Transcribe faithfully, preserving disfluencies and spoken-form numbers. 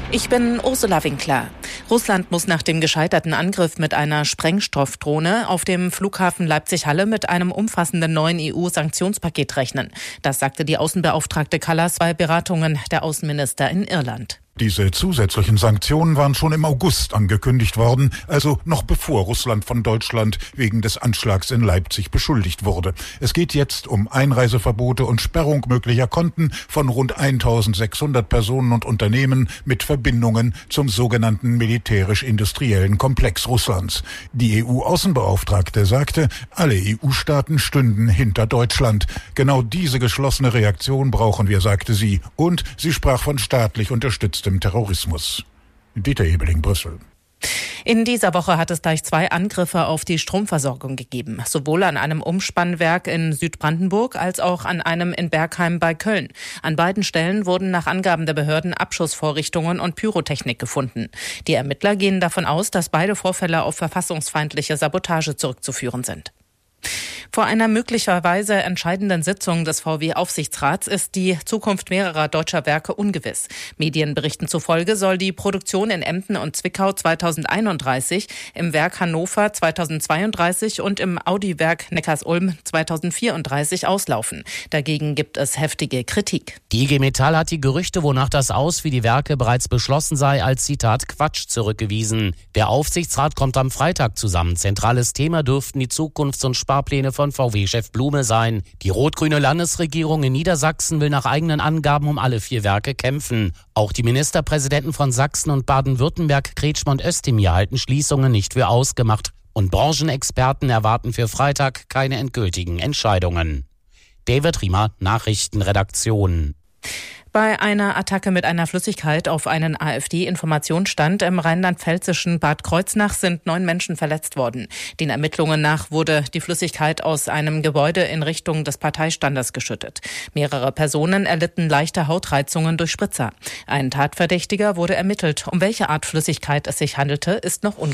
Ich bin Ursula Winkler. Russland muss nach dem gescheiterten Angriff mit einer Sprengstoffdrohne auf dem Flughafen Leipzig-Halle mit einem umfassenden neuen E U-Sanktionspaket rechnen. Das sagte die Außenbeauftragte Kallas bei Beratungen der Außenminister in Irland. Diese zusätzlichen Sanktionen waren schon im August angekündigt worden, also noch bevor Russland von Deutschland wegen des Anschlags in Leipzig beschuldigt wurde. Es geht jetzt um Einreiseverbote und Sperrung möglicher Konten von rund eintausendsechshundert Personen und Unternehmen mit Verbindungen zum sogenannten militärisch-industriellen Komplex Russlands. Die E U-Außenbeauftragte sagte, alle E U-Staaten stünden hinter Deutschland. Genau diese geschlossene Reaktion brauchen wir, sagte sie. Und sie sprach von staatlich unterstütztem Terrorismus. Dieter Ebeling, Brüssel. In dieser Woche hat es gleich zwei Angriffe auf die Stromversorgung gegeben. Sowohl an einem Umspannwerk in Südbrandenburg als auch an einem in Bergheim bei Köln. An beiden Stellen wurden nach Angaben der Behörden Abschussvorrichtungen und Pyrotechnik gefunden. Die Ermittler gehen davon aus, dass beide Vorfälle auf verfassungsfeindliche Sabotage zurückzuführen sind. Vor einer möglicherweise entscheidenden Sitzung des V W-Aufsichtsrats ist die Zukunft mehrerer deutscher Werke ungewiss. Medienberichten zufolge soll die Produktion in Emden und Zwickau zweitausendeinunddreißig, im Werk Hannover zweitausendzweiunddreißig und im Audi-Werk Neckarsulm zweitausendvierunddreißig auslaufen. Dagegen gibt es heftige Kritik. Die I G Metall hat die Gerüchte, wonach das Aus wie die Werke bereits beschlossen sei, als Zitat Quatsch zurückgewiesen. Der Aufsichtsrat kommt am Freitag zusammen. Zentrales Thema dürften die Zukunfts- und Sparpläne von V W-Chef Blume sein. Die rot-grüne Landesregierung in Niedersachsen will nach eigenen Angaben um alle vier Werke kämpfen. Auch die Ministerpräsidenten von Sachsen und Baden-Württemberg, Kretschmer und Özdemir, halten Schließungen nicht für ausgemacht. Und Branchenexperten erwarten für Freitag keine endgültigen Entscheidungen. David Riemer, Nachrichtenredaktion. Bei einer Attacke mit einer Flüssigkeit auf einen AfD-Informationsstand im rheinland-pfälzischen Bad Kreuznach sind neun Menschen verletzt worden. Den Ermittlungen nach wurde die Flüssigkeit aus einem Gebäude in Richtung des Parteistandes geschüttet. Mehrere Personen erlitten leichte Hautreizungen durch Spritzer. Ein Tatverdächtiger wurde ermittelt. Um welche Art Flüssigkeit es sich handelte, ist noch unklar.